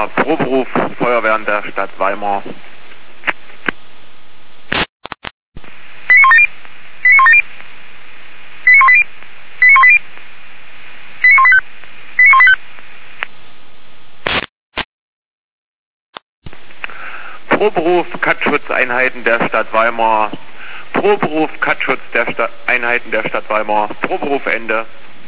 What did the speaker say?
Proberuf Feuerwehren der Stadt Weimar. Proberuf Katzschutzeinheiten der Stadt Weimar. Proberuf Katzschutz der Einheiten der Stadt Weimar. Proberuf Ende.